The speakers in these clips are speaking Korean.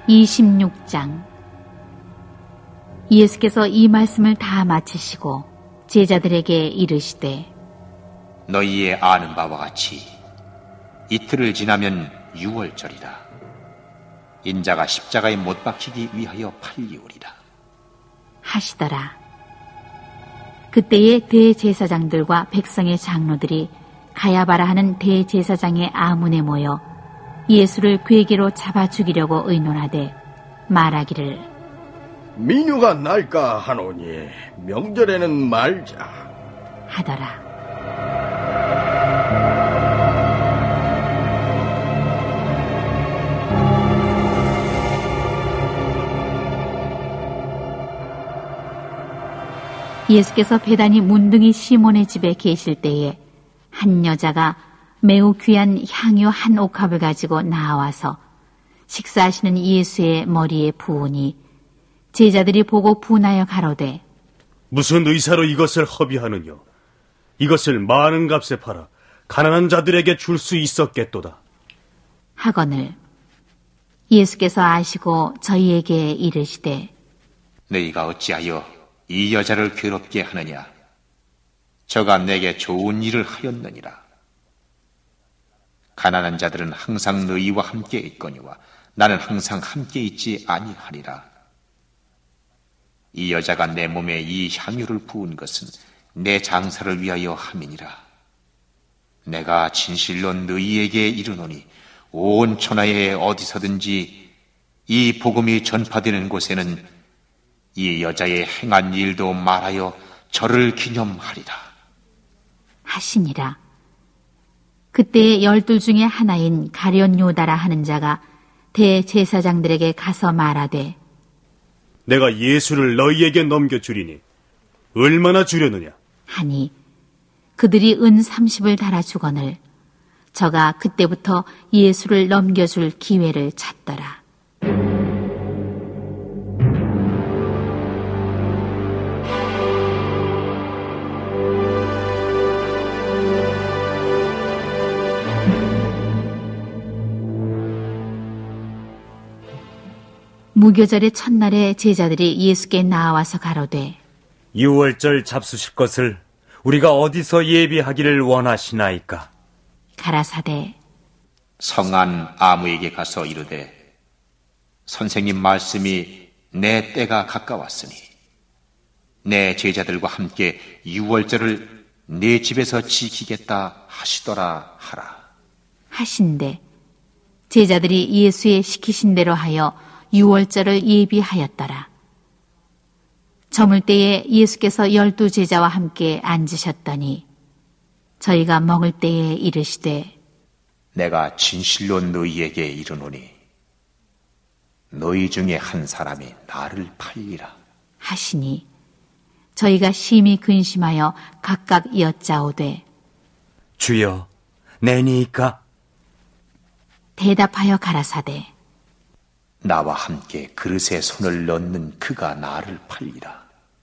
26장. 예수께서 이 말씀을 다 마치시고 제자들에게 이르시되 너희의 아는 바와 같이 이틀을 지나면 유월절이라. 인자가 십자가에 못 박히기 위하여 팔리우리라 하시더라. 그때에 대제사장들과 백성의 장로들이 가야바라 하는 대제사장의 아문에 모여 예수를 궤계로 잡아 죽이려고 의논하되 말하기를 민유가 날까 하노니 명절에는 말자 하더라. 예수께서 베다니 문둥이 시몬의 집에 계실 때에 한 여자가 매우 귀한 향유 한 옥합을 가지고 나와서 식사하시는 예수의 머리에 부으니 제자들이 보고 분하여 가로되 무슨 의사로 이것을 허비하느냐? 이것을 많은 값에 팔아 가난한 자들에게 줄 수 있었겠도다 하거늘. 예수께서 아시고 저희에게 이르시되 너희가 어찌하여 이 여자를 괴롭게 하느냐? 저가 내게 좋은 일을 하였느니라. 가난한 자들은 항상 너희와 함께 있거니와 나는 항상 함께 있지 아니하리라. 이 여자가 내 몸에 이 향유를 부은 것은 내 장사를 위하여 함이니라. 내가 진실로 너희에게 이르노니 온 천하에 어디서든지 이 복음이 전파되는 곳에는 이 여자의 행한 일도 말하여 저를 기념하리라 하시니라. 그때에 12 중에 하나인 가룟 요다라 하는 자가 대제사장들에게 가서 말하되 내가 예수를 너희에게 넘겨주리니 얼마나 주려느냐? 하니 그들이 은 30을 달아 주거늘 저가 그때부터 예수를 넘겨줄 기회를 찾더라. 무교절의 첫날에 제자들이 예수께 나와서 가로되 유월절 잡수실 것을 우리가 어디서 예비하기를 원하시나이까? 가라사대 성안 아무에게 가서 이르되 선생님 말씀이 내 때가 가까웠으니 내 제자들과 함께 유월절을 내 집에서 지키겠다 하시더라 하라 하신대 제자들이 예수의 시키신 대로 하여 유월절을 예비하였더라. 저물 때에 예수께서 12 제자와 함께 앉으셨더니 저희가 먹을 때에 이르시되 내가 진실로 너희에게 이르노니 너희 중에 한 사람이 나를 팔리라 하시니 저희가 심히 근심하여 각각 여짜오되 주여 내니이까? 대답하여 가라사대 나와 함께 그릇에 손을 넣는 그가 나를 팔리라.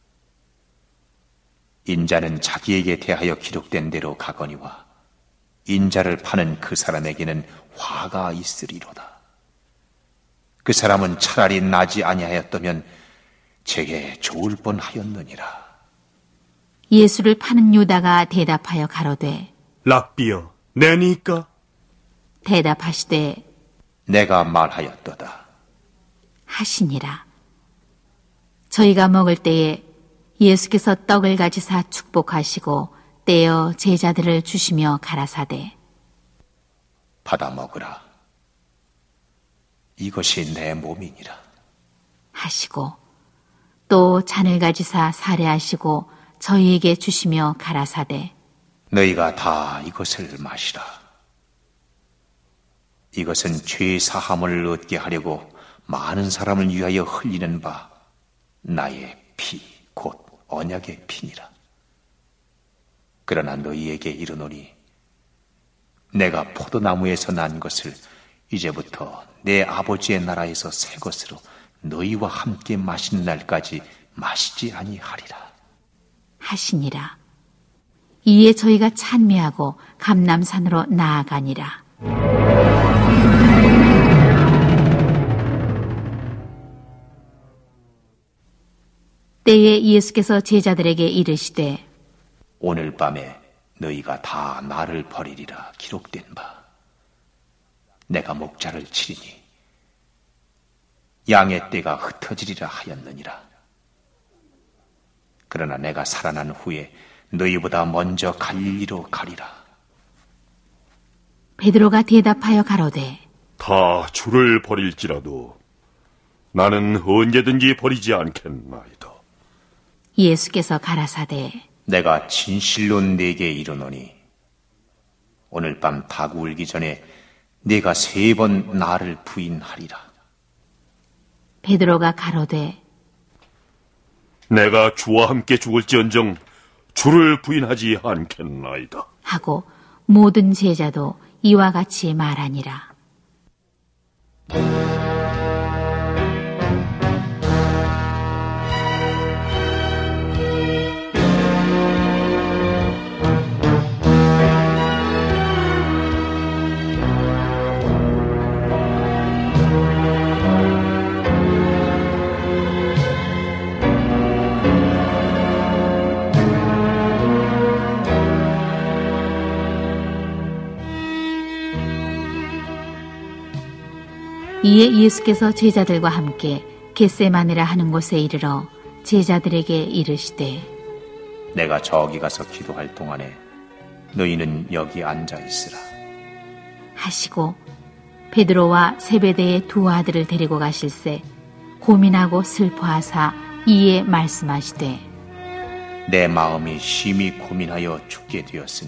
인자는 자기에게 대하여 기록된 대로 가거니와 인자를 파는 그 사람에게는 화가 있으리로다. 그 사람은 차라리 나지 아니하였다면 제게 좋을 뻔하였느니라. 예수를 파는 유다가 대답하여 가로되 랍비여 내니이까? 대답하시되 내가 말하였도다 하시니라. 저희가 먹을 때에 예수께서 떡을 가지사 축복하시고 떼어 제자들을 주시며 가라사대 받아 먹으라. 이것이 내 몸이니라 하시고 또 잔을 가지사 사례하시고 저희에게 주시며 가라사대 너희가 다 이것을 마시라. 이것은 죄 사함을 얻게 하려고 많은 사람을 위하여 흘리는 바 나의 피 곧 언약의 피니라. 그러나 너희에게 이르노니 내가 포도나무에서 난 것을 이제부터 내 아버지의 나라에서 새 것으로 너희와 함께 마시는 날까지 마시지 아니하리라 하시니라. 이에 저희가 찬미하고 감람산으로 나아가니라. 때에 예수께서 제자들에게 이르시되 오늘 밤에 너희가 다 나를 버리리라 기록된 바. 내가 목자를 치리니 양의 떼가 흩어지리라 하였느니라. 그러나 내가 살아난 후에 너희보다 먼저 갈릴리로 가리라. 베드로가 대답하여 가로되 다 주를 버릴지라도 나는 언제든지 버리지 않겠나이다. 예수께서 가라사대 내가 진실로 네게 이르노니 오늘 밤 닭 울기 전에 네가 3번 나를 부인하리라. 베드로가 가로되 내가 주와 함께 죽을지언정 주를 부인하지 않겠나이다. 하고 모든 제자도 이와 같이 말하니라. 이에 예수께서 제자들과 함께 겟세마네라 하는 곳에 이르러 제자들에게 이르시되 내가 저기 가서 기도할 동안에 너희는 여기 앉아 있으라 하시고 베드로와 세베대의 2 아들을 데리고 가실새 고민하고 슬퍼하사 이에 말씀하시되 내 마음이 심히 고민하여 죽게 되었으니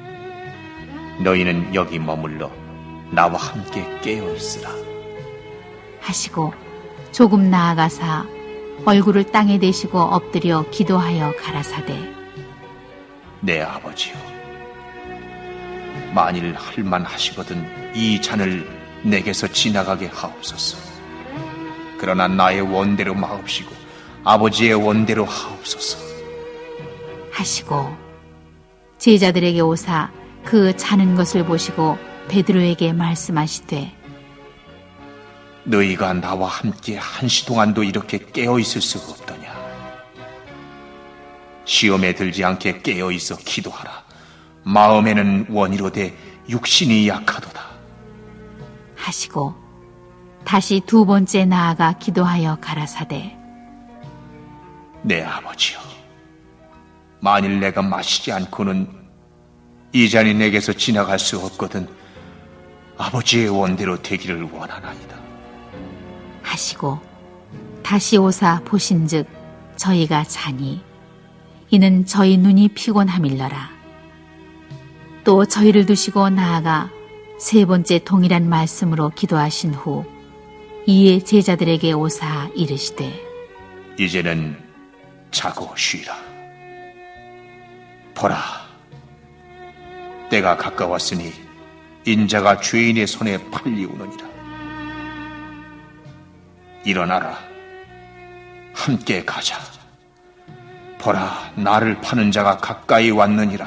너희는 여기 머물러 나와 함께 깨어 있으라 하시고 조금 나아가사 얼굴을 땅에 대시고 엎드려 기도하여 가라사대 내 아버지여 만일 할만하시거든 이 잔을 내게서 지나가게 하옵소서. 그러나 나의 원대로 마옵시고 아버지의 원대로 하옵소서. 하시고 제자들에게 오사 그 자는 것을 보시고 베드로에게 말씀하시되 너희가 나와 함께 한시 동안도 이렇게 깨어 있을 수가 없더냐. 시험에 들지 않게 깨어 있어 기도하라. 마음에는 원이로되 육신이 약하도다. 하시고 다시 2번째 나아가 기도하여 가라사대 내 아버지여 만일 내가 마시지 않고는 이 잔이 내게서 지나갈 수 없거든 아버지의 원대로 되기를 원하나이다. 하시고 다시 오사 보신즉 저희가 자니 이는 저희 눈이 피곤함일러라. 또 저희를 두시고 나아가 3번째 동일한 말씀으로 기도하신 후 이에 제자들에게 오사 이르시되 이제는 자고 쉬라. 보라 때가 가까웠으니 인자가 죄인의 손에 팔리우느니라. 일어나라. 함께 가자. 보라, 나를 파는 자가 가까이 왔느니라.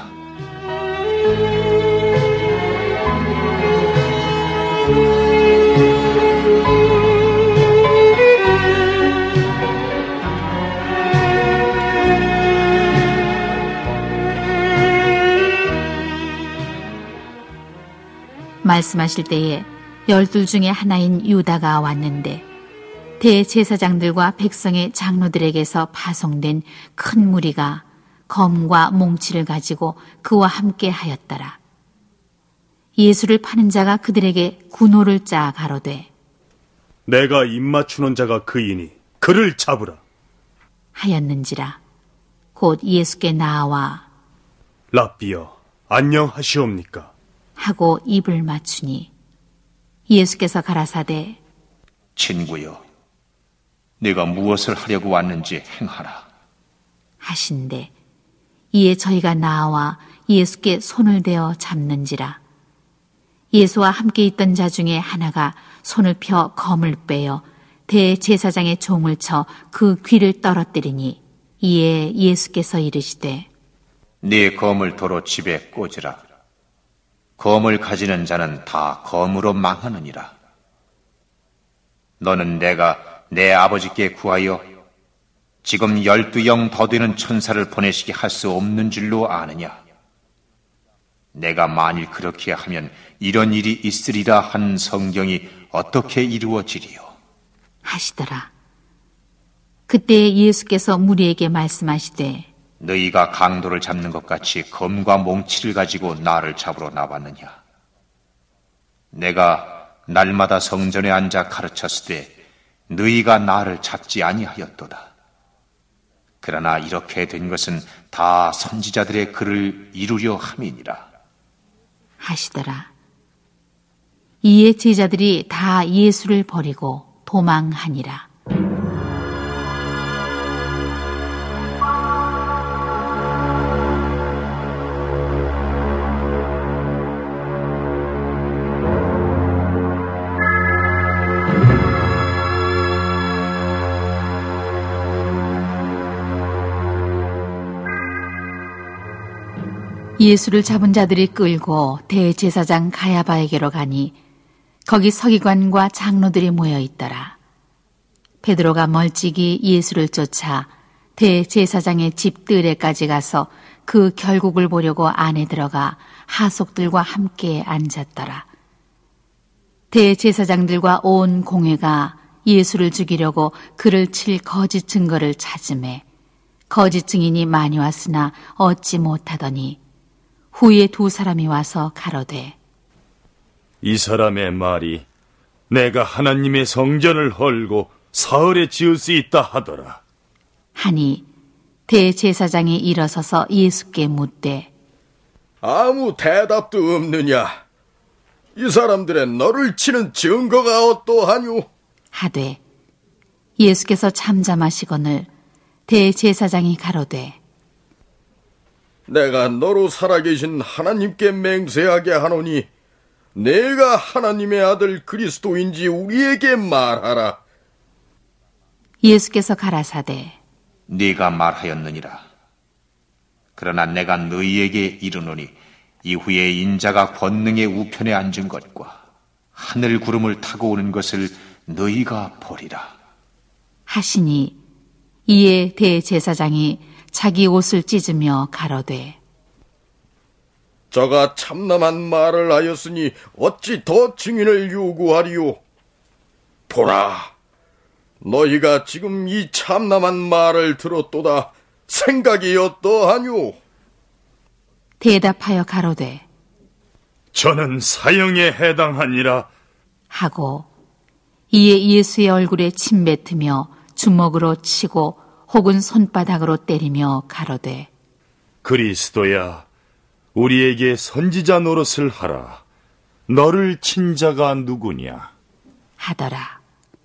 말씀하실 때에 12 중에 하나인 유다가 왔는데 대제사장들과 백성의 장로들에게서 파송된 큰 무리가 검과 몽치를 가지고 그와 함께 하였더라. 예수를 파는 자가 그들에게 군호를 짜 가로되 내가 입맞추는 자가 그이니 그를 잡으라 하였는지라. 곧 예수께 나와 랍비여 안녕하시옵니까. 하고 입을 맞추니 예수께서 가라사대 친구여, 네가 무엇을 하려고 왔는지 행하라 하신대 이에 저희가 나와 예수께 손을 대어 잡는지라. 예수와 함께 있던 자 중에 하나가 손을 펴 검을 빼어 대제사장의 종을 쳐 그 귀를 떨어뜨리니 이에 예수께서 이르시되 네 검을 도로 집에 꽂으라. 검을 가지는 자는 다 검으로 망하느니라. 너는 내가 내 아버지께 구하여 지금 12영 더 되는 천사를 보내시게 할 수 없는 줄로 아느냐? 내가 만일 그렇게 하면 이런 일이 있으리라 한 성경이 어떻게 이루어지리요? 하시더라. 그때 예수께서 무리에게 말씀하시되 너희가 강도를 잡는 것 같이 검과 몽치를 가지고 나를 잡으러 나왔느냐? 내가 날마다 성전에 앉아 가르쳤을 때 너희가 나를 잡지 아니하였도다. 그러나 이렇게 된 것은 다 선지자들의 글을 이루려 함이니라. 하시더라. 이에 제자들이 다 예수를 버리고 도망하니라. 예수를 잡은 자들이 끌고 대제사장 가야바에게로 가니 거기 서기관과 장로들이 모여 있더라. 베드로가 멀찍이 예수를 쫓아 대제사장의 집 뜰에까지 가서 그 결국을 보려고 안에 들어가 하속들과 함께 앉았더라. 대제사장들과 온 공회가 예수를 죽이려고 그를 칠 거짓 증거를 찾으매 거짓 증인이 많이 왔으나 얻지 못하더니 후에 두 사람이 와서 가로되 이 사람의 말이 내가 하나님의 성전을 헐고 사흘에 지을 수 있다 하더라. 하니 대제사장이 일어서서 예수께 묻되 아무 대답도 없느냐? 이 사람들의 너를 치는 증거가 어떠하뇨? 하되 예수께서 잠잠하시거늘 대제사장이 가로되 내가 너로 살아계신 하나님께 맹세하게 하노니 내가 하나님의 아들 그리스도인지 우리에게 말하라. 예수께서 가라사대 네가 말하였느니라. 그러나 내가 너희에게 이르노니 이후에 인자가 권능의 우편에 앉은 것과 하늘 구름을 타고 오는 것을 너희가 보리라. 하시니 이에 대제사장이 자기 옷을 찢으며 가로되 저가 참남한 말을 하였으니 어찌 더 증인을 요구하리요? 보라, 너희가 지금 이 참남한 말을 들었도다. 생각이 어떠하뇨? 대답하여 가로되 저는 사형에 해당하니라. 하고 이에 예수의 얼굴에 침 뱉으며 주먹으로 치고 혹은 손바닥으로 때리며 가로되 그리스도야, 우리에게 선지자 노릇을 하라. 너를 친 자가 누구냐? 하더라.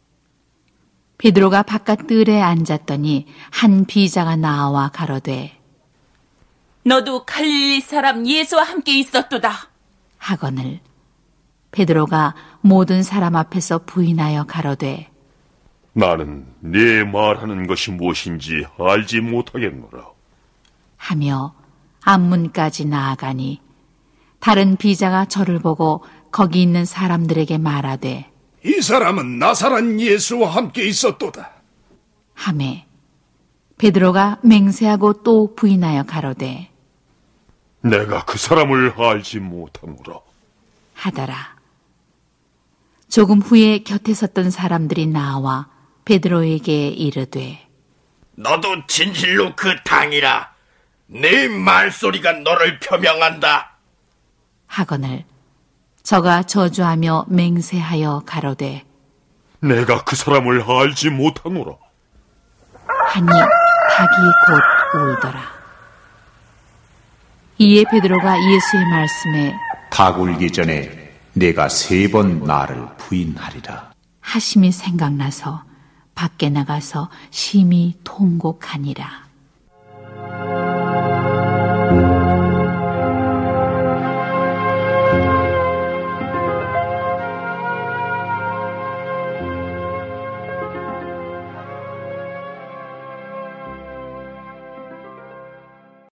베드로가 바깥 뜰에 앉았더니 한 비자가 나와 가로되 너도 갈릴리 사람 예수와 함께 있었도다. 하거늘 베드로가 모든 사람 앞에서 부인하여 가로되 나는 네 말하는 것이 무엇인지 알지 못하겠노라. 하며 앞문까지 나아가니 다른 비자가 저를 보고 거기 있는 사람들에게 말하되 이 사람은 나사렛 예수와 함께 있었도다. 하매 베드로가 맹세하고 또 부인하여 가로되 내가 그 사람을 알지 못하노라. 하더라. 조금 후에 곁에 섰던 사람들이 나와 베드로에게 이르되 너도 진실로 그 당이라. 네 말소리가 너를 표명한다. 하거늘 저가 저주하며 맹세하여 가로되 내가 그 사람을 알지 못하노라. 하니 닭이 곧 울더라. 이에 베드로가 예수의 말씀에 닭 울기 전에 내가 3번 나를 부인하리라. 하심이 생각나서 밖에 나가서 심히 통곡하니라.